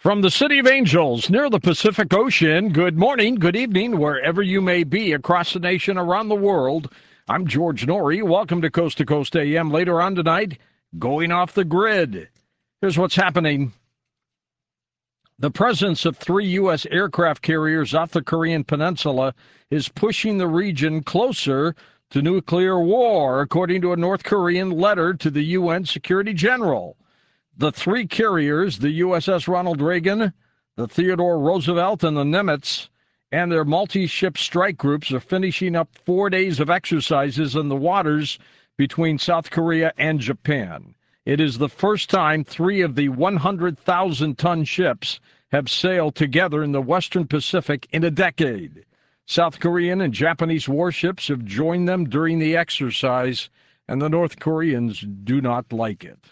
From the City of Angels near the Pacific Ocean, good morning, good evening, wherever you may be across the nation, around the world. I'm George Norrie. Welcome to Coast AM. Later on tonight, going off the grid. Here's what's happening. The presence of 3 U.S. aircraft carriers off the Korean Peninsula is pushing the region closer to nuclear war, according to a North Korean letter to the UN Security General. The 3 carriers, the USS Ronald Reagan, the Theodore Roosevelt, and the Nimitz, and their multi-ship strike groups are finishing up 4 days of exercises in the waters between South Korea and Japan. It is the first time 3 of the 100,000-ton ships have sailed together in the Western Pacific in a decade. South Korean and Japanese warships have joined them during the exercise, and the North Koreans do not like it.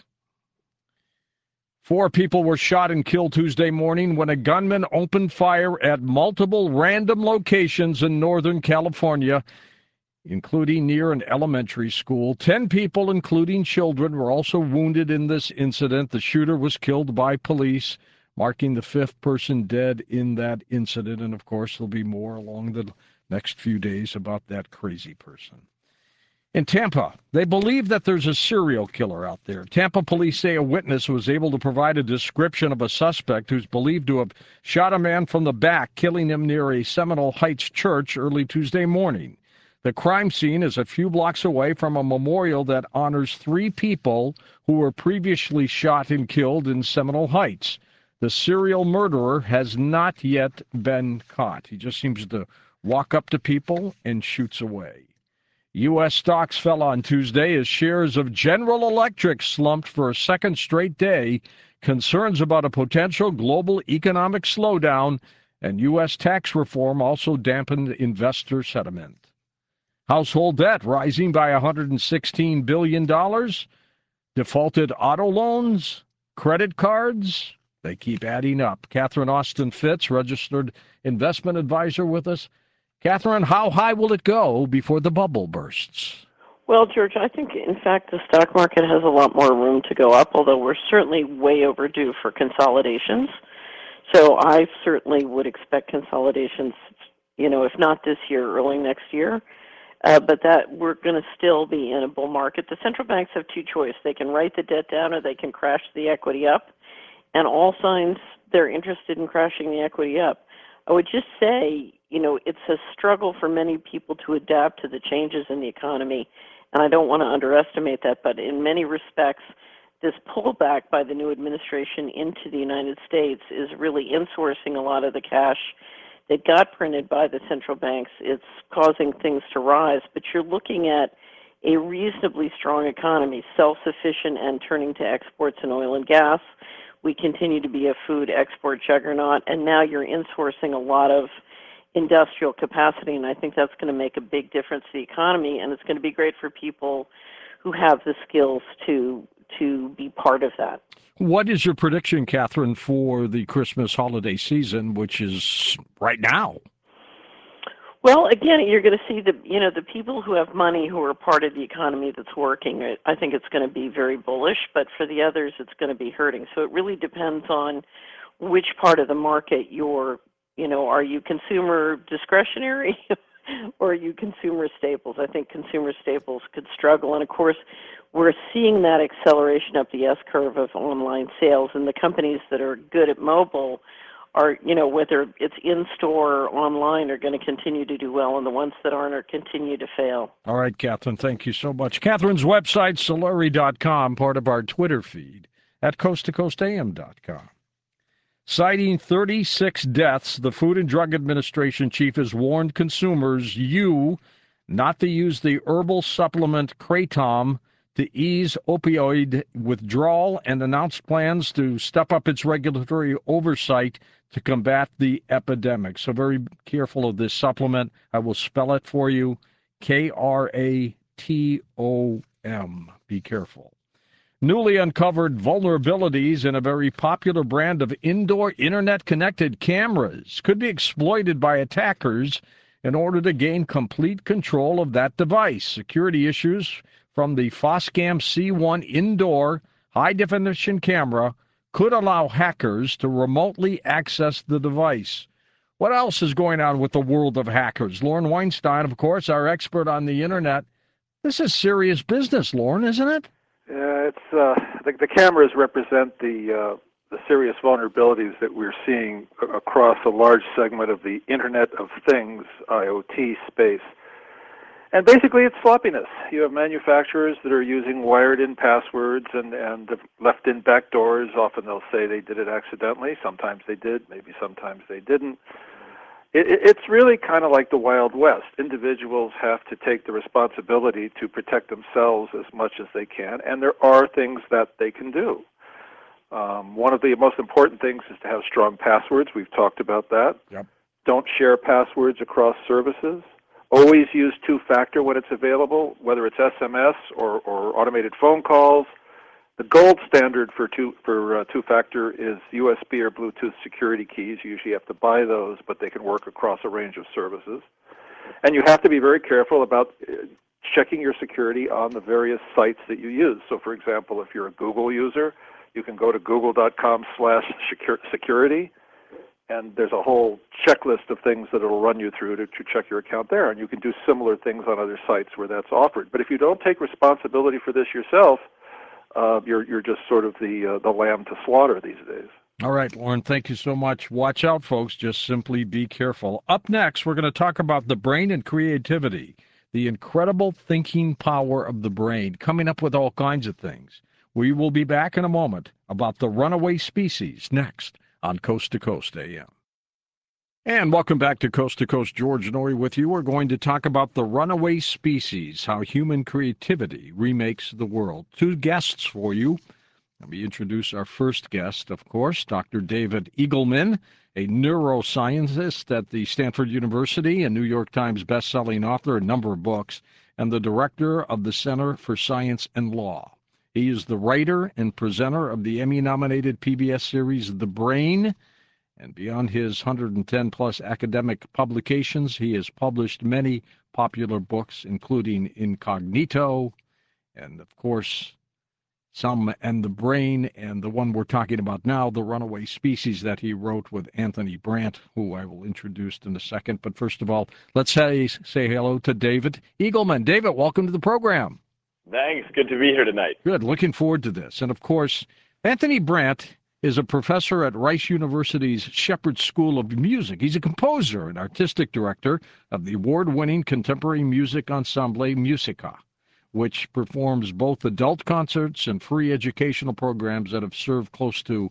4 people were shot and killed Tuesday morning when a gunman opened fire at multiple random locations in Northern California, including near an elementary school. 10 people, including children, were also wounded in this incident. The shooter was killed by police, marking the 5th person dead in that incident. And, of course, there'll be more along the next few days about that crazy person. In Tampa, they believe that there's a serial killer out there. Tampa police say a witness was able to provide a description of a suspect who's believed to have shot a man from the back, killing him near a Seminole Heights church early Tuesday morning. The crime scene is a few blocks away from a memorial that honors 3 people who were previously shot and killed in Seminole Heights. The serial murderer has not yet been caught. He just seems to walk up to people and shoots away. U.S. stocks fell on Tuesday as shares of General Electric slumped for a second straight day. Concerns about a potential global economic slowdown and U.S. tax reform also dampened investor sentiment. Household debt rising by $116 billion. Defaulted auto loans, credit cards, they keep adding up. Catherine Austin Fitz, registered investment advisor with us. Catherine, how high will it go before the bubble bursts? Well, George, I think, in fact, the stock market has a lot more room to go up, although we're certainly way overdue for consolidations. So I certainly would expect consolidations, if not this year, early next year. But that we're going to still be in a bull market. The central banks have 2 choices. They can write the debt down or they can crash the equity up. And all signs they're interested in crashing the equity up. I would just say, it's a struggle for many people to adapt to the changes in the economy, and I don't want to underestimate that, but in many respects, this pullback by the new administration into the United States is really insourcing a lot of the cash that got printed by the central banks. It's causing things to rise, but you're looking at a reasonably strong economy, self-sufficient and turning to exports in oil and gas. We continue to be a food export juggernaut, and now you're insourcing a lot of industrial capacity, and I think that's going to make a big difference to the economy, and it's going to be great for people who have the skills to be part of that. What is your prediction, Catherine, for the Christmas holiday season, which is right now? Well, again, you're going to see the people who have money who are part of the economy that's working. I think it's going to be very bullish, but for the others, it's going to be hurting. So it really depends on which part of the market you're, are you consumer discretionary or are you consumer staples? I think consumer staples could struggle. And of course, we're seeing that acceleration up the S-curve of online sales, and the companies that are good at mobile are, whether it's in-store or online, are going to continue to do well, and the ones that aren't are continue to fail. All right, Catherine, thank you so much. Catherine's website, Solari.com, part of our Twitter feed at coasttocoastam.com. Citing 36 deaths, the Food and Drug Administration chief has warned consumers not to use the herbal supplement Kratom to ease opioid withdrawal, and announced plans to step up its regulatory oversight to combat the epidemic. So very careful of this supplement. I will spell it for you, Kratom. Be careful. Newly uncovered vulnerabilities in a very popular brand of indoor internet-connected cameras could be exploited by attackers in order to gain complete control of that device. Security issues from the Foscam C1 indoor high-definition camera could allow hackers to remotely access the device. What else is going on with the world of hackers? Lauren Weinstein, of course, our expert on the internet. This is serious business, Lauren, isn't it? It's the cameras represent the serious vulnerabilities that we're seeing across a large segment of the Internet of Things, IoT space. And basically, it's sloppiness. You have manufacturers that are using wired-in passwords and left-in backdoors. Often they'll say they did it accidentally. Sometimes they did. Maybe sometimes they didn't. It's really kind of like the Wild West. Individuals have to take the responsibility to protect themselves as much as they can, and there are things that they can do. One of the most important things is to have strong passwords. We've talked about that. Yep. Don't share passwords across services. Always use two-factor when it's available, whether it's SMS or automated phone calls. The gold standard for two-factor is USB or Bluetooth security keys. You usually have to buy those, but they can work across a range of services. And you have to be very careful about checking your security on the various sites that you use. So, for example, if you're a Google user, you can go to google.com/security, and there's a whole checklist of things that it'll run you through to check your account there. And you can do similar things on other sites where that's offered. But if you don't take responsibility for this yourself, you're just sort of the lamb to slaughter these days. All right, Lauren, thank you so much. Watch out, folks. Just simply be careful. Up next, we're going to talk about the brain and creativity, the incredible thinking power of the brain, coming up with all kinds of things. We will be back in a moment about the runaway species next on Coast to Coast AM. And welcome back to Coast. George Noory with you. We're going to talk about the runaway species, how human creativity remakes the world. Two guests for you. Let me introduce our first guest, of course, Dr. David Eagleman, a neuroscientist at the Stanford University, a New York Times best-selling author, a number of books, and the director of the Center for Science and Law. He is the writer and presenter of the Emmy-nominated PBS series The Brain. And beyond his 110-plus academic publications, he has published many popular books, including Incognito, and, of course, some and The Brain, and the one we're talking about now, The Runaway Species, that he wrote with Anthony Brandt, who I will introduce in a second. But first of all, let's say hello to David Eagleman. David, welcome to the program. Thanks. Good to be here tonight. Good. Looking forward to this. And, of course, Anthony Brandt is a professor at Rice University's Shepherd School of Music. He's a composer and artistic director of the award-winning contemporary music ensemble Musica, which performs both adult concerts and free educational programs that have served close to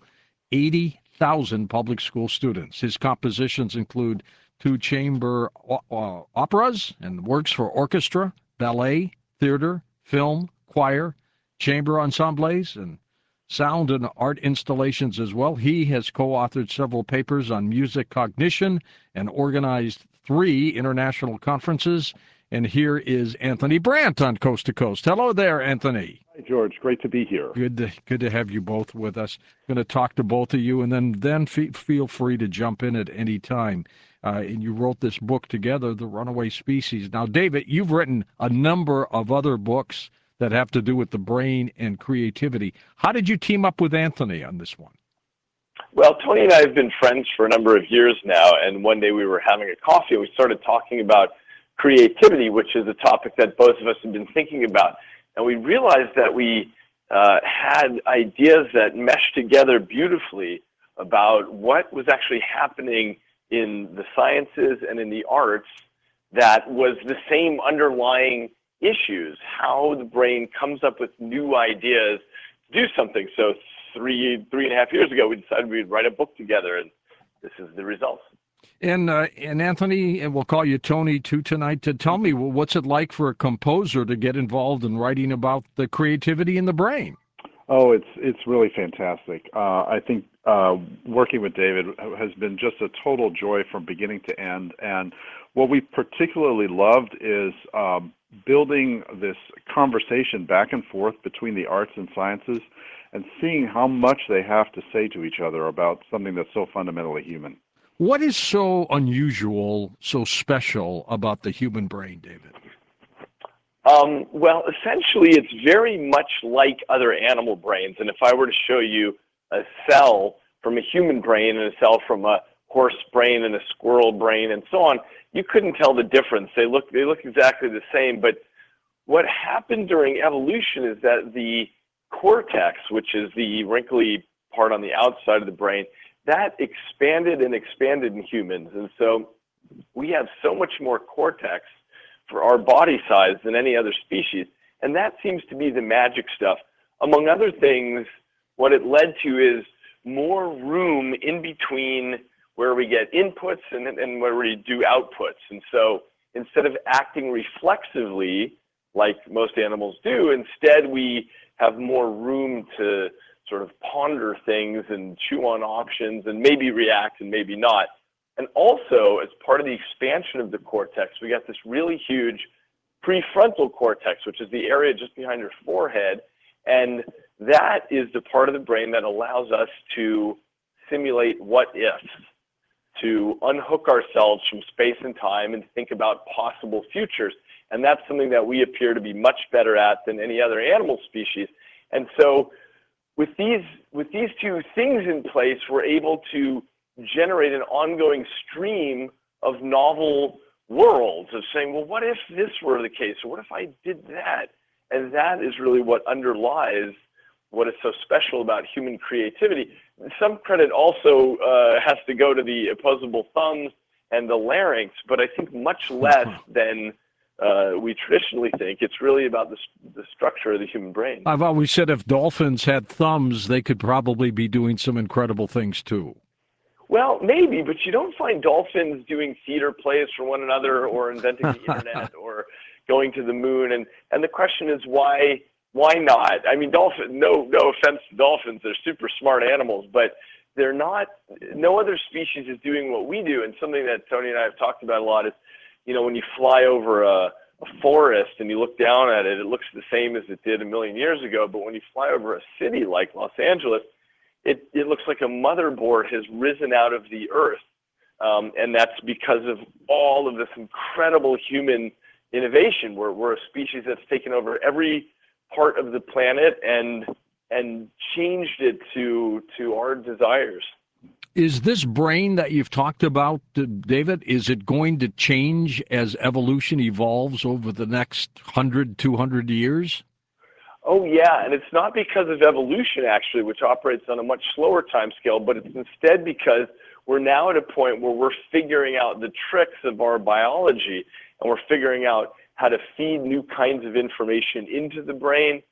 80,000 public school students. His compositions include 2 chamber operas and works for orchestra, ballet, theater, film, choir, chamber ensembles, and sound and art installations as well. He has co-authored several papers on music cognition and organized 3 international conferences. And here is Anthony Brandt on Coast to Coast. Hello there, Anthony. Hi, George. Great to be here. Good to have you both with us. Going to talk to both of you, and then feel free to jump in at any time. And you wrote this book together, The Runaway Species. Now, David, you've written a number of other books that have to do with the brain and creativity. How did you team up with Anthony on this one? Well, Tony and I have been friends for a number of years now, and one day we were having a coffee and we started talking about creativity, which is a topic that both of us have been thinking about. And we realized that we had ideas that meshed together beautifully about what was actually happening in the sciences and in the arts that was the same underlying issues, how the brain comes up with new ideas to do something. So three and a half years ago, we decided we'd write a book together, and this is the result. And Anthony, and we'll call you Tony too tonight, to tell me, well, what's it like for a composer to get involved in writing about the creativity in the brain? Oh, it's really fantastic. I think working with David has been just a total joy from beginning to end. And what we particularly loved is building this conversation back and forth between the arts and sciences and seeing how much they have to say to each other about something that's so fundamentally human. What is so unusual, so special about the human brain, David? Well, essentially, it's very much like other animal brains. And if I were to show you a cell from a human brain and a cell from a horse brain and a squirrel brain and so on, you couldn't tell the difference. They look exactly the same. But what happened during evolution is that the cortex, which is the wrinkly part on the outside of the brain, that expanded and expanded in humans. And so we have so much more cortex for our body size than any other species. And that seems to be the magic stuff. Among other things, what it led to is more room in between where we get inputs and where we do outputs. And so instead of acting reflexively like most animals do, instead we have more room to sort of ponder things and chew on options and maybe react and maybe not. And also, as part of the expansion of the cortex, we got this really huge prefrontal cortex, which is the area just behind your forehead. And that is the part of the brain that allows us to simulate what ifs, to unhook ourselves from space and time and think about possible futures. And that's something that we appear to be much better at than any other animal species. And so with these two things in place, we're able to generate an ongoing stream of novel worlds of saying, well, what if this were the case? Or what if I did that? And that is really what underlies what is so special about human creativity. Some credit also has to go to the opposable thumbs and the larynx, but I think much less than we traditionally think. It's really about the structure of the human brain. I've always said if dolphins had thumbs, they could probably be doing some incredible things too. Well, maybe, but you don't find dolphins doing theater plays for one another or inventing the internet or going to the moon. And the question is why not? I mean, no offense to dolphins, they're super smart animals, but they're not, no other species is doing what we do. And something that Tony and I have talked about a lot is, you know, when you fly over a forest and you look down at it, it looks the same as it did a million years ago. But when you fly over a city like Los Angeles, it looks like a motherboard has risen out of the earth. And that's because of all of this incredible human innovation. We're a species that's taken over every part of the planet and changed it to our desires. Is this brain that you've talked about, David, is it going to change as evolution evolves over the next 100, 200 years? Oh, yeah, and it's not because of evolution, actually, which operates on a much slower time scale, but it's instead because we're now at a point where we're figuring out the tricks of our biology, and we're figuring out how to feed new kinds of information into the brain,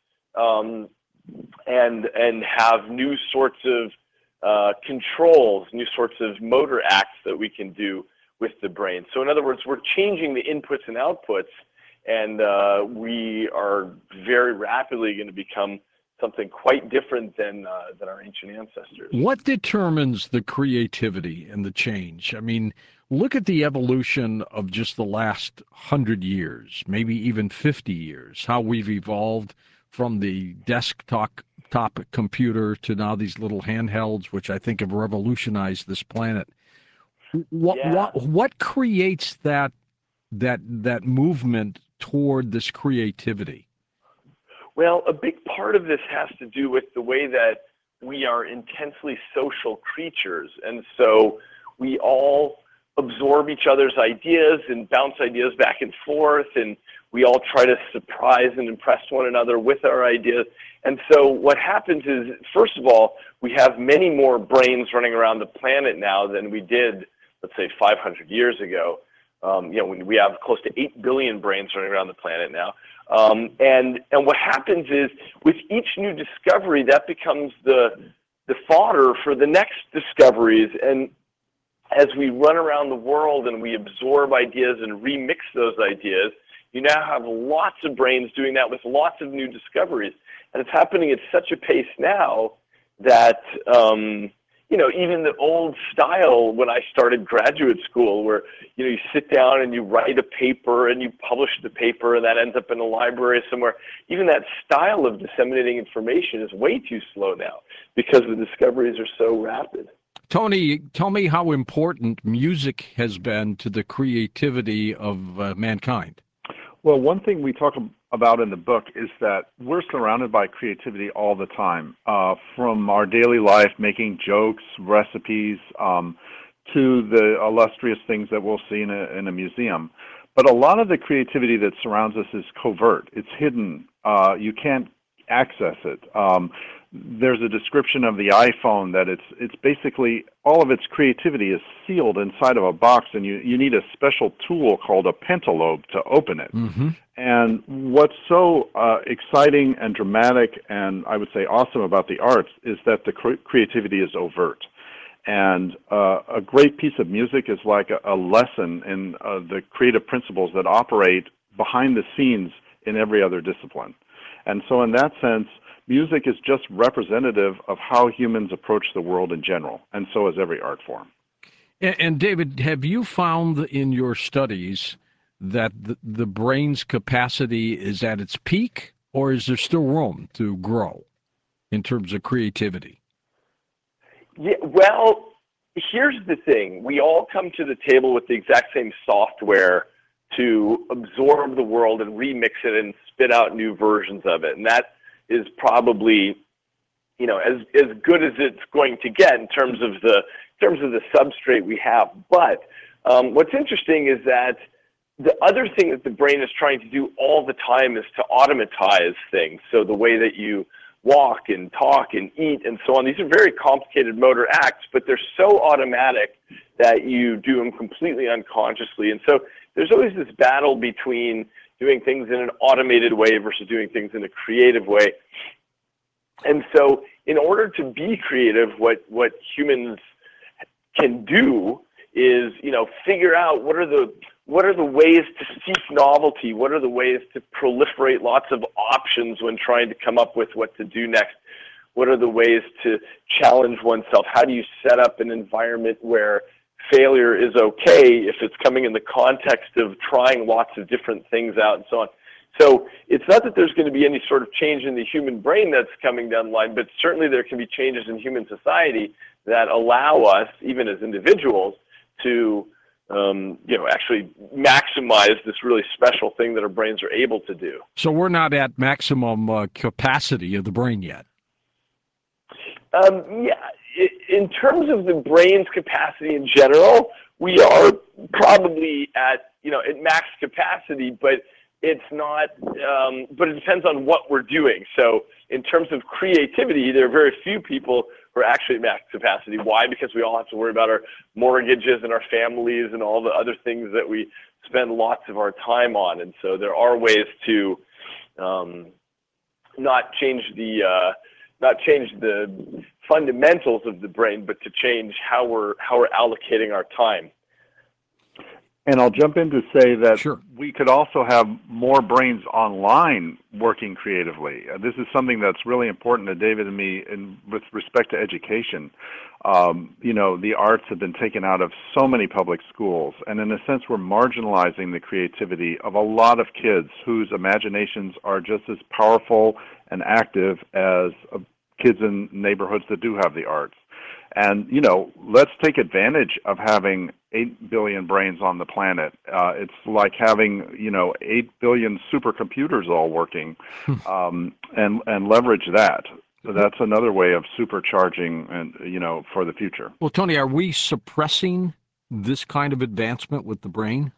and have new sorts of controls, new sorts of motor acts that we can do with the brain. So in other words, we're changing the inputs and outputs, and we are very rapidly going to become something quite different than our ancient ancestors. What determines the creativity and the change? I mean, look at the evolution of just the last 100 years, maybe even 50 years, how we've evolved from the desktop computer to now these little handhelds, which I think have revolutionized this planet. What creates that movement toward this creativity? Well, a big part of this has to do with the way that we are intensely social creatures. And so we all absorb each other's ideas and bounce ideas back and forth, and we all try to surprise and impress one another with our ideas. And so what happens is, first of all, we have many more brains running around the planet now than we did, let's say, 500 years ago. When we have close to 8 billion brains running around the planet now. And what happens is, with each new discovery, that becomes the fodder for the next discoveries. And as we run around the world and we absorb ideas and remix those ideas, you now have lots of brains doing that with lots of new discoveries. And it's happening at such a pace now that, even the old style when I started graduate school, where, you sit down and you write a paper and you publish the paper and that ends up in a library somewhere, even that style of disseminating information is way too slow now because the discoveries are so rapid. Tony, tell me how important music has been to the creativity of mankind. Well, one thing we talk about in the book is that we're surrounded by creativity all the time, from our daily life, making jokes, recipes, to the illustrious things that we'll see in a museum. But a lot of the creativity that surrounds us is covert. It's hidden. You can't access it. There's a description of the iPhone that it's basically all of its creativity is sealed inside of a box, and you need a special tool called a pentalobe to open it. Mm-hmm. And what's so exciting and dramatic and I would say awesome about the arts is that the creativity is overt. And a great piece of music is like a lesson in the creative principles that operate behind the scenes in every other discipline. And so in that sense, music is just representative of how humans approach the world in general, and so is every art form. And David, have you found in your studies that the brain's capacity is at its peak, or is there still room to grow in terms of creativity? Yeah, well, here's the thing. We all come to the table with the exact same software to absorb the world and remix it and spit out new versions of it. And that is probably, as good as it's going to get in terms of the substrate we have. But what's interesting is that the other thing that the brain is trying to do all the time is to automatize things. So the way that you walk and talk and eat and so on, these are very complicated motor acts, but they're so automatic that you do them completely unconsciously. And so there's always this battle between doing things in an automated way versus doing things in a creative way. And so in order to be creative, what humans can do is, figure out what are the ways to seek novelty, what are the ways to proliferate lots of options when trying to come up with what to do next, what are the ways to challenge oneself, how do you set up an environment where failure is okay if it's coming in the context of trying lots of different things out and so on. So it's not that there's going to be any sort of change in the human brain that's coming down the line, but certainly there can be changes in human society that allow us, even as individuals, to actually maximize this really special thing that our brains are able to do. So we're not at maximum capacity of the brain yet. In terms of the brain's capacity in general, we are probably at max capacity, but it's not. But it depends on what we're doing. So in terms of creativity, there are very few people who are actually at max capacity. Why? Because we all have to worry about our mortgages and our families and all the other things that we spend lots of our time on. And so there are ways to not change the fundamentals of the brain, but to change how we're allocating our time. And I'll jump in to say that Sure. We could also have more brains online working creatively. This is something that's really important to David and me with respect to education. The arts have been taken out of so many public schools, and in a sense we're marginalizing the creativity of a lot of kids whose imaginations are just as powerful and active as kids in neighborhoods that do have the arts. And, let's take advantage of having 8 billion brains on the planet. It's like having, 8 billion supercomputers all working, and leverage that. So that's another way of supercharging and, for the future. Well, Tony, are we suppressing this kind of advancement with the brain?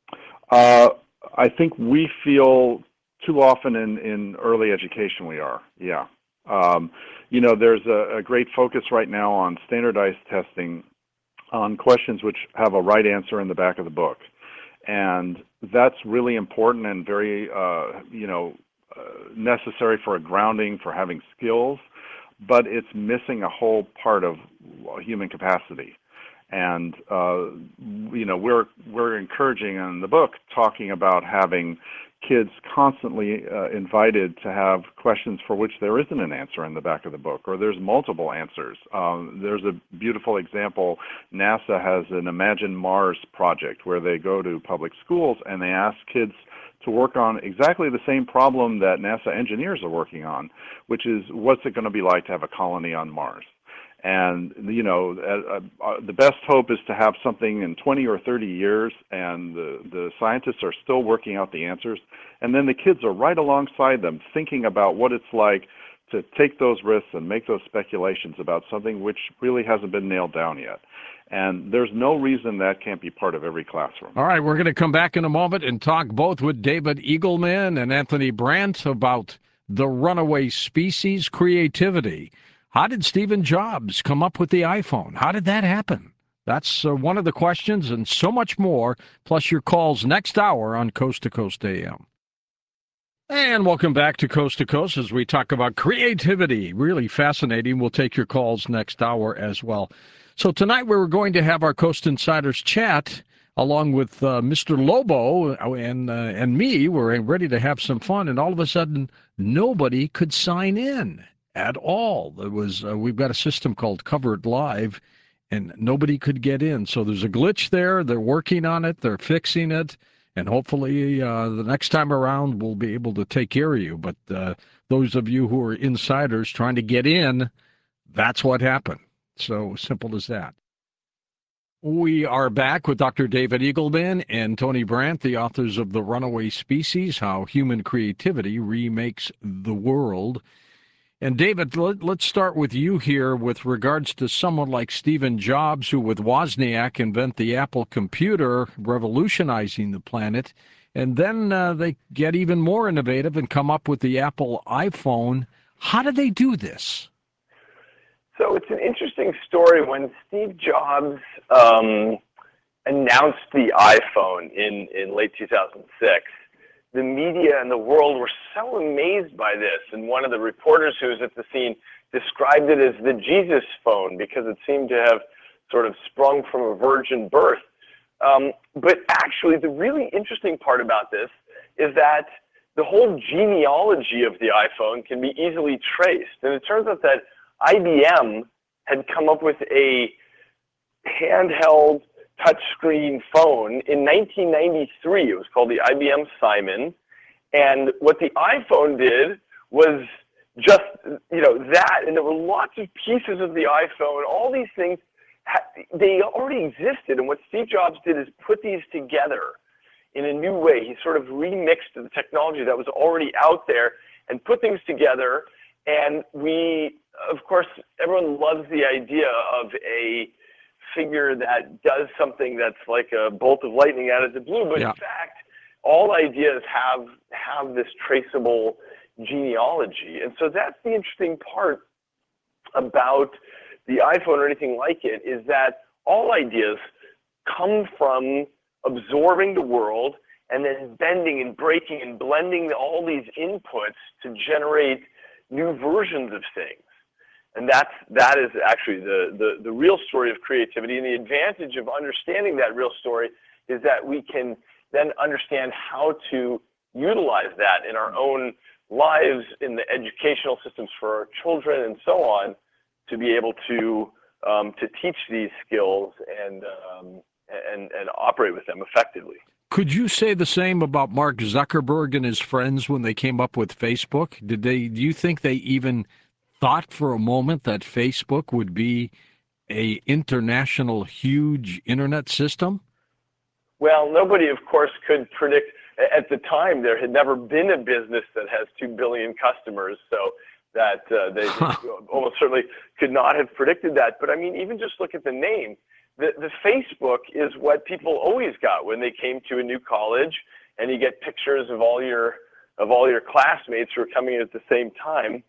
I think we feel too often in early education we are, yeah. There's a great focus right now on standardized testing on questions which have a right answer in the back of the book. And that's really important and very, necessary for a grounding, for having skills, but it's missing a whole part of human capacity. And, we're encouraging in the book talking about having kids constantly invited to have questions for which there isn't an answer in the back of the book, or there's multiple answers. There's a beautiful example. NASA has an Imagine Mars project where they go to public schools and they ask kids to work on exactly the same problem that NASA engineers are working on, which is what's it going to be like to have a colony on Mars? And, the best hope is to have something in 20 or 30 years, and the scientists are still working out the answers. And then the kids are right alongside them thinking about what it's like to take those risks and make those speculations about something which really hasn't been nailed down yet. And there's no reason that can't be part of every classroom. All right, we're going to come back in a moment and talk both with David Eagleman and Anthony Brandt about the runaway species creativity. How did Stephen Jobs come up with the iPhone? How did that happen? That's one of the questions and so much more, plus your calls next hour on Coast to Coast AM. And welcome back to Coast as we talk about creativity. Really fascinating. We'll take your calls next hour as well. So tonight we're going to have our Coast Insiders chat along with Mr. Lobo and me. We're ready to have some fun, and all of a sudden nobody could sign in at all. There was we've got a system called Covered Live, and nobody could get in. So there's a glitch there. They're working on it. They're fixing it. And hopefully the next time around we'll be able to take care of you. But those of you who are insiders trying to get in, that's what happened. So simple as that. We are back with Dr. David Eagleman and Tony Brandt, the authors of The Runaway Species, How Human Creativity Remakes the World. And David, let's start with you here with regards to someone like Stephen Jobs, who with Wozniak invent the Apple computer, revolutionizing the planet. And then they get even more innovative and come up with the Apple iPhone. How do they do this? So it's an interesting story. When Steve Jobs announced the iPhone in late 2006, the media and the world were so amazed by this. And one of the reporters who was at the scene described it as the Jesus phone because it seemed to have sort of sprung from a virgin birth. But actually, the really interesting part about this is that the whole genealogy of the iPhone can be easily traced. And it turns out that IBM had come up with a handheld touchscreen phone in 1993. It was called the IBM Simon. And what the iPhone did was just, that. And there were lots of pieces of the iPhone. All these things, they already existed. And what Steve Jobs did is put these together in a new way. He sort of remixed the technology that was already out there and put things together. And of course, everyone loves the idea of a figure that does something that's like a bolt of lightning out of the blue. But in fact, all ideas have this traceable genealogy. And so that's the interesting part about the iPhone or anything like it, is that all ideas come from absorbing the world and then bending and breaking and blending all these inputs to generate new versions of things. And that is actually the real story of creativity. And the advantage of understanding that real story is that we can then understand how to utilize that in our own lives, in the educational systems for our children and so on, to be able to teach these skills and operate with them effectively. Could you say the same about Mark Zuckerberg and his friends when they came up with Facebook? Do you think they even thought for a moment that Facebook would be a international, huge internet system? Well, nobody, of course, could predict. At the time, there had never been a business that has 2 billion customers, so that they almost certainly could not have predicted that. But I mean, even just look at the name. The Facebook is what people always got when they came to a new college, and you get pictures of all your classmates who are coming in at the same time.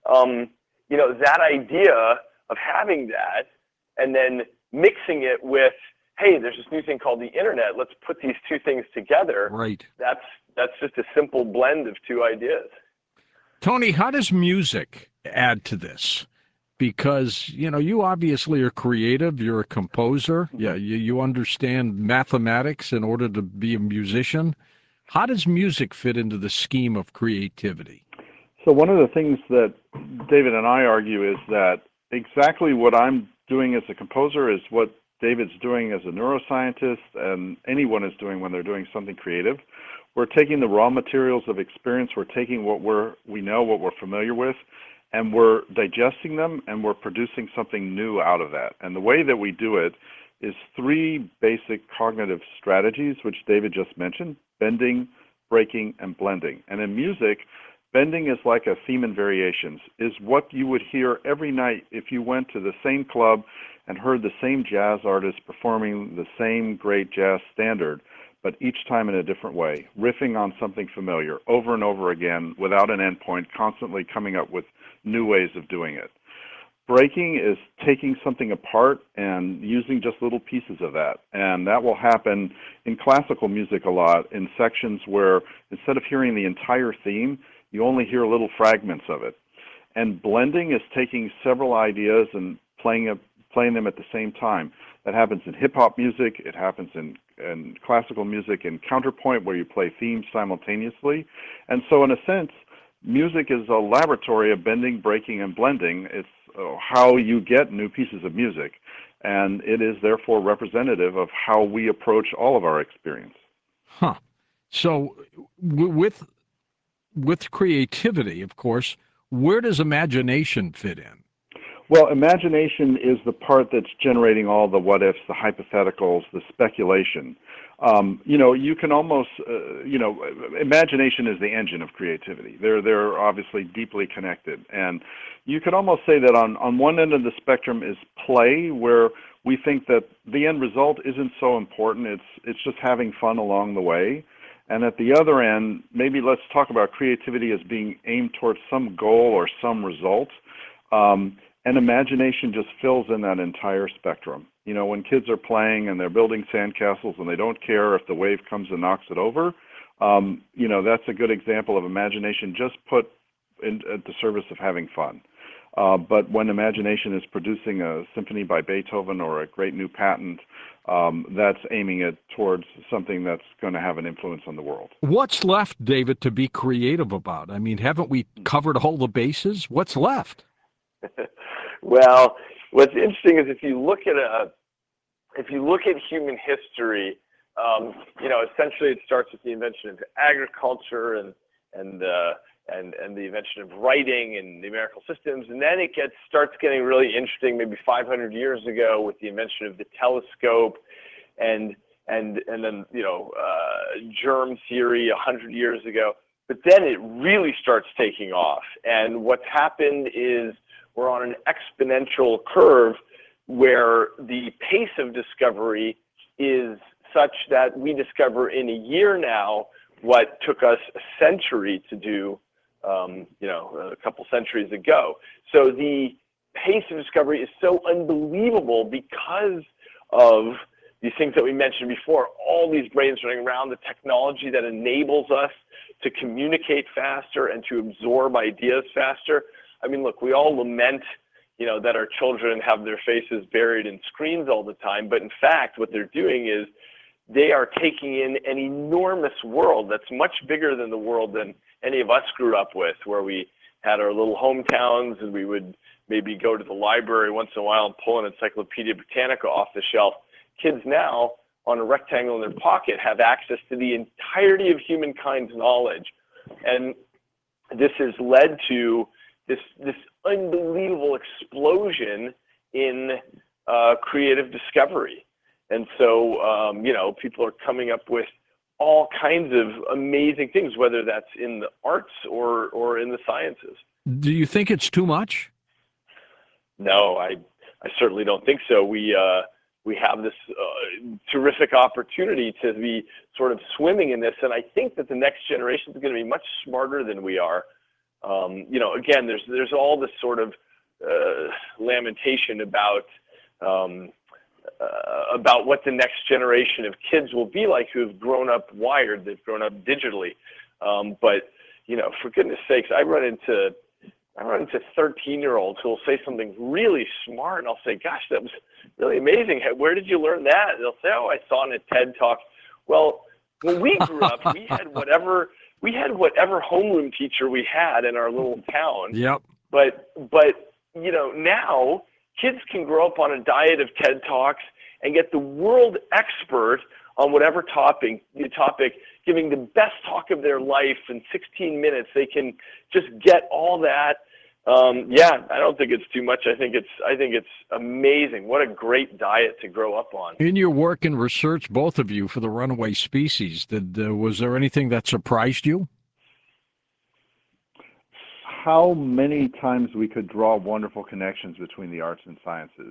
That idea of having that and then mixing it with, hey, there's this new thing called the internet. Let's put these two things together. Right. That's just a simple blend of two ideas. Tony, how does music add to this? Because, you obviously are creative. You're a composer. Yeah, you understand mathematics in order to be a musician. How does music fit into the scheme of creativity? So one of the things that David and I argue is that exactly what I'm doing as a composer is what David's doing as a neuroscientist and anyone is doing when they're doing something creative. We're taking the raw materials of experience. We're taking what we know, what we're familiar with, and we're digesting them, and we're producing something new out of that. And the way that we do it is three basic cognitive strategies, which David just mentioned: bending, breaking, and blending. And in music, bending is like a theme and variations, is what you would hear every night if you went to the same club and heard the same jazz artist performing the same great jazz standard, but each time in a different way, riffing on something familiar over and over again without an endpoint, constantly coming up with new ways of doing it. Breaking is taking something apart and using just little pieces of that. And that will happen in classical music a lot, in sections where instead of hearing the entire theme, you only hear little fragments of it. And blending is taking several ideas and playing them at the same time. That happens in hip-hop music, it happens in classical music, in counterpoint, where you play themes simultaneously. And so in a sense, music is a laboratory of bending, breaking, and blending. It's how you get new pieces of music, and it is therefore representative of how we approach all of our experience. Huh. So with creativity, of course, where does imagination fit in? Well, imagination is the part that's generating all the what-ifs, the hypotheticals, the speculation. You can almost, imagination is the engine of creativity. They're obviously deeply connected. And you could almost say that on one end of the spectrum is play, where we think that the end result isn't so important. It's just having fun along the way. And at the other end, maybe let's talk about creativity as being aimed towards some goal or some result. And imagination just fills in that entire spectrum. You know, when kids are playing and they're building sandcastles and they don't care if the wave comes and knocks it over, that's a good example of imagination just put at the service of having fun. But when imagination is producing a symphony by Beethoven or a great new patent, that's aiming it towards something that's going to have an influence on the world. What's left, David, to be creative about? I mean, haven't we covered all the bases? What's left? Well, what's interesting is if you look at human history, essentially it starts with the invention of agriculture and the invention of writing and numerical systems, and then it starts getting really interesting maybe 500 years ago with the invention of the telescope, and then germ theory 100 years ago. But then it really starts taking off, and what's happened is we're on an exponential curve where the pace of discovery is such that we discover in a year now what took us a century to do, a couple centuries ago. So the pace of discovery is so unbelievable because of these things that we mentioned before, all these brains running around, the technology that enables us to communicate faster and to absorb ideas faster. I mean, look, we all lament, that our children have their faces buried in screens all the time, but in fact, what they're doing is they are taking in an enormous world that's much bigger than the world than any of us grew up with, where we had our little hometowns and we would maybe go to the library once in a while and pull an Encyclopedia Britannica off the shelf. Kids now, on a rectangle in their pocket, have access to the entirety of humankind's knowledge. And this has led to this unbelievable explosion in creative discovery. And so, people are coming up with all kinds of amazing things, whether that's in the arts or in the sciences. Do you think it's too much? No, I certainly don't think so. We have this terrific opportunity to be sort of swimming in this, and I think that the next generation is going to be much smarter than we are. Again, there's all this sort of lamentation about what the next generation of kids will be like who have grown up wired, they've grown up digitally. But for goodness sakes, I run into 13-year-olds who will say something really smart, and I'll say, "Gosh, that was really amazing. Where did you learn that?" And they'll say, "Oh, I saw it in a TED Talk." Well, when we grew up, we had whatever homeroom teacher we had in our little town. Yep. But now kids can grow up on a diet of TED Talks and get the world expert on whatever topic, giving the best talk of their life in 16 minutes. They can just get all that Yeah, I don't think it's too much. I think it's amazing. What a great diet to grow up on. In your work and research, both of you, for the runaway species, was there anything that surprised you? How many times we could draw wonderful connections between the arts and sciences.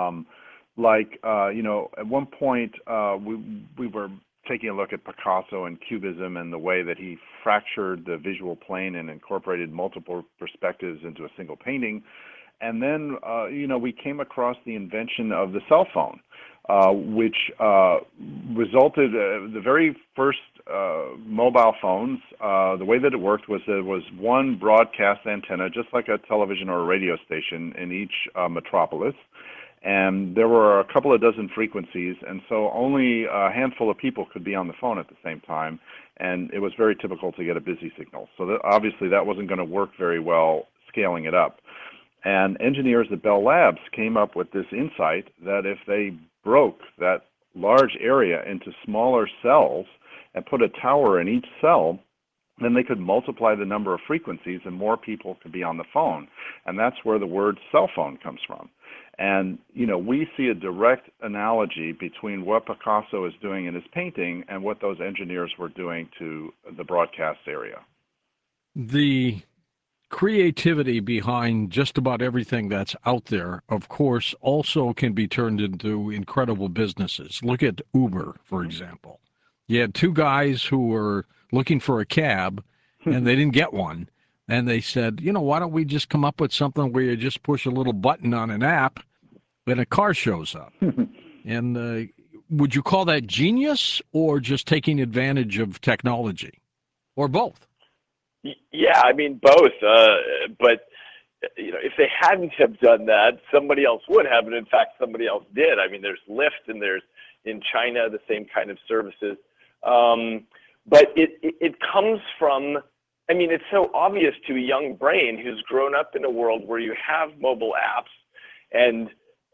At one point, we were taking a look at Picasso and Cubism and the way that he fractured the visual plane and incorporated multiple perspectives into a single painting. And then, we came across the invention of the cell phone, which resulted, the very first mobile phones, the way that it worked was there was one broadcast antenna, just like a television or a radio station in each metropolis. And there were a couple of dozen frequencies, and so only a handful of people could be on the phone at the same time, and it was very typical to get a busy signal. So obviously that wasn't going to work very well scaling it up. And engineers at Bell Labs came up with this insight that if they broke that large area into smaller cells and put a tower in each cell, then they could multiply the number of frequencies and more people could be on the phone. And that's where the word cell phone comes from. And, we see a direct analogy between what Picasso is doing in his painting and what those engineers were doing to the broadcast area. The creativity behind just about everything that's out there, of course, also can be turned into incredible businesses. Look at Uber, for example. You had two guys who were looking for a cab, and they didn't get one. And they said, why don't we just come up with something where you just push a little button on an app and a car shows up? And would you call that genius or just taking advantage of technology? Or both? Yeah, I mean, both. But, if they hadn't have done that, somebody else would have. And in fact, somebody else did. I mean, there's Lyft and there's in China the same kind of services. But it comes from, it's so obvious to a young brain who's grown up in a world where you have mobile apps and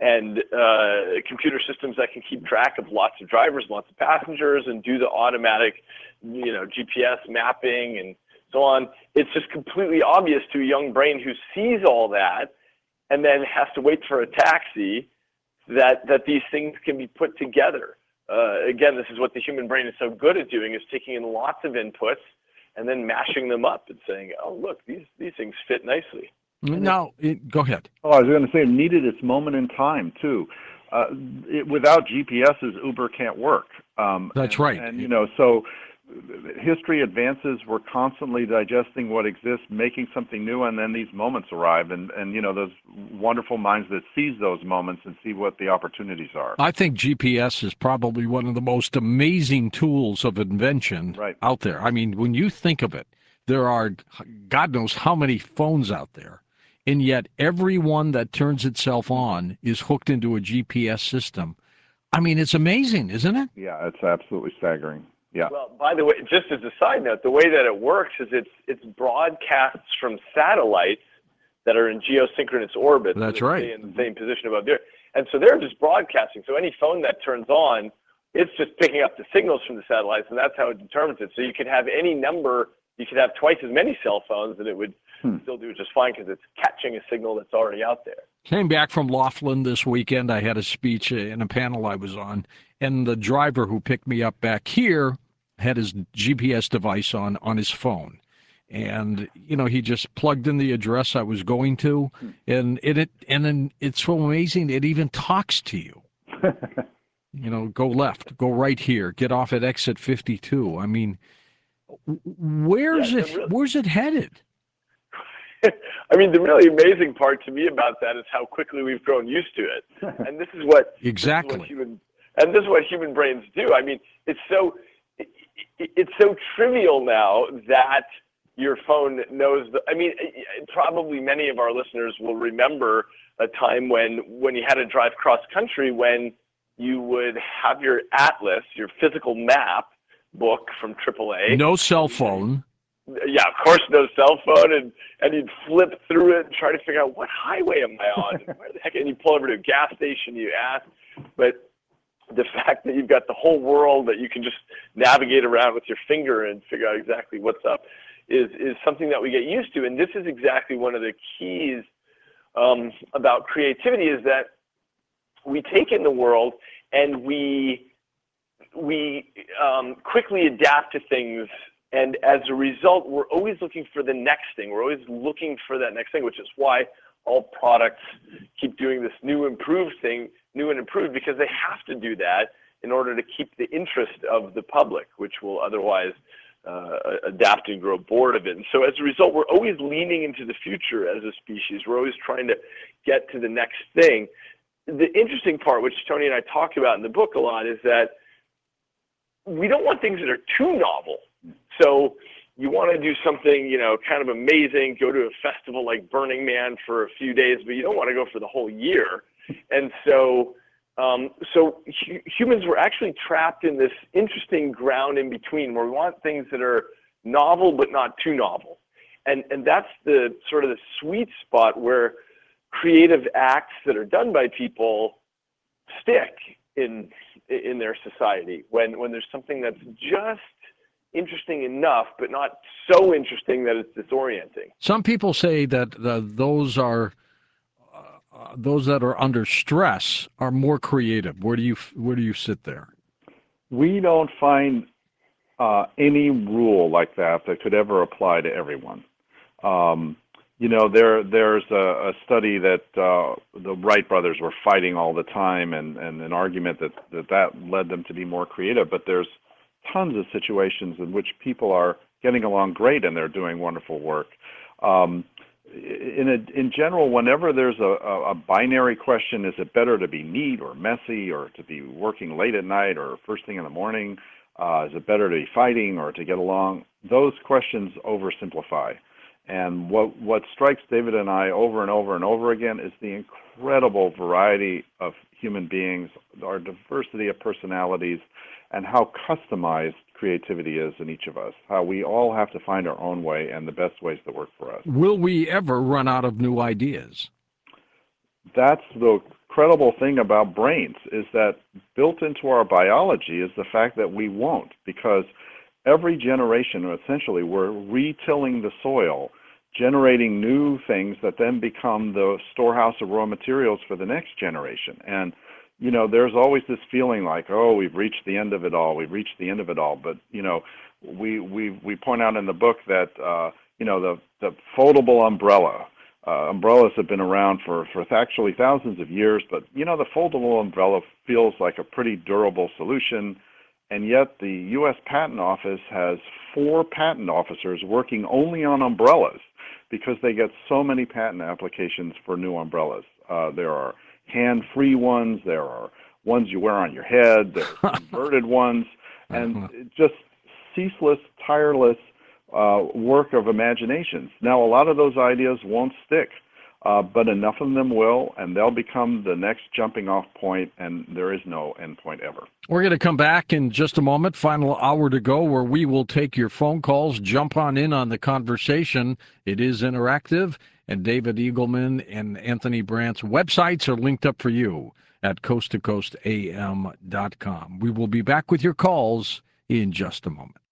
computer systems that can keep track of lots of drivers, lots of passengers, and do the automatic, GPS mapping and so on. It's just completely obvious to a young brain who sees all that and then has to wait for a taxi that these things can be put together. Again, this is what the human brain is so good at doing, is taking in lots of inputs and then mashing them up and saying, oh, look, these things fit nicely. Now, go ahead. Oh, I was going to say it needed its moment in time, too. Without GPSs, Uber can't work. That's right. And, so history advances. We're constantly digesting what exists, making something new, and then these moments arrive. And those wonderful minds that seize those moments and see what the opportunities are. I think GPS is probably one of the most amazing tools of invention out there. I mean, when you think of it, there are God knows how many phones out there. And yet every one that turns itself on is hooked into a GPS system. I mean, it's amazing, isn't it? Yeah, it's absolutely staggering. Yeah. Well, by the way, just as a side note, the way that it works is it's broadcasts from satellites that are in geosynchronous orbit. That's so right. Stay in the same position above the Earth. And so they're just broadcasting. So any phone that turns on, it's just picking up the signals from the satellites, and that's how it determines it. So you could have any number, you could have twice as many cell phones, and it would still do just fine because it's catching a signal that's already out there. Came back from Laughlin this weekend. I had a speech in a panel I was on, and the driver who picked me up back here had his GPS device on his phone. And, he just plugged in the address I was going to, and then it's so amazing, it even talks to you. Go left, go right here, get off at exit 52. I mean, where's it headed? I mean, the really amazing part to me about that is how quickly we've grown used to it. And this is what this is what human brains do. I mean, it's so trivial now that your phone knows probably many of our listeners will remember a time when you had to drive cross country, when you would have your atlas, your physical map book from AAA. No cell phone. Yeah, of course, no cell phone, and you'd flip through it and try to figure out, what highway am I on? And where the heck? And you pull over to a gas station, you ask. But the fact that you've got the whole world that you can just navigate around with your finger and figure out exactly what's up, is something that we get used to. And this is exactly one of the keys about creativity, is that we take in the world and we quickly adapt to things. And as a result, we're always looking for the next thing. We're always looking for that next thing, which is why all products keep doing this new and improved, because they have to do that in order to keep the interest of the public, which will otherwise adapt and grow bored of it. And so as a result, we're always leaning into the future as a species. We're always trying to get to the next thing. The interesting part, which Tony and I talk about in the book a lot, is that we don't want things that are too novel. So you want to do something, you know, kind of amazing, go to a festival like Burning Man for a few days, but you don't want to go for the whole year. And so humans were actually trapped in this interesting ground in between, where we want things that are novel but not too novel. And that's the sort of the sweet spot where creative acts that are done by people stick in their society, when there's something that's just interesting enough, but not so interesting that it's disorienting. Some people say that those that are under stress are more creative. Where do you sit there? We don't find any rule like that could ever apply to everyone. You know, there's a study that the Wright brothers were fighting all the time, and an argument that led them to be more creative. But there's tons of situations in which people are getting along great and they're doing wonderful work. In general, whenever there's a binary question, is it better to be neat or messy, or to be working late at night or first thing in the morning? Is it better to be fighting or to get along? Those questions oversimplify. And what strikes David and I over and over and over again is the incredible variety of human beings, our diversity of personalities, and how customized creativity is in each of us, how we all have to find our own way and the best ways that work for us. Will we ever run out of new ideas? That's the incredible thing about brains, is that built into our biology is the fact that we won't, because every generation, essentially, we're retilling the soil, generating new things that then become the storehouse of raw materials for the next generation. And you know, there's always this feeling like, oh, we've reached the end of it all. We've reached the end of it all. But you know, we point out in the book that you know, the foldable umbrella. Umbrellas have been around for actually thousands of years, but you know, the foldable umbrella feels like a pretty durable solution. And yet, the U.S. Patent Office has 4 patent officers working only on umbrellas because they get so many patent applications for new umbrellas. There are hand-free ones, there are ones you wear on your head, there are inverted ones, and just ceaseless, tireless work of imaginations. Now, a lot of those ideas won't stick, but enough of them will, and they'll become the next jumping off point, and there is no end point ever. We're going to come back in just a moment, final hour to go, where we will take your phone calls, jump on in on the conversation. It is interactive, and David Eagleman and Anthony Brandt's websites are linked up for you at coasttocoastam.com. We will be back with your calls in just a moment.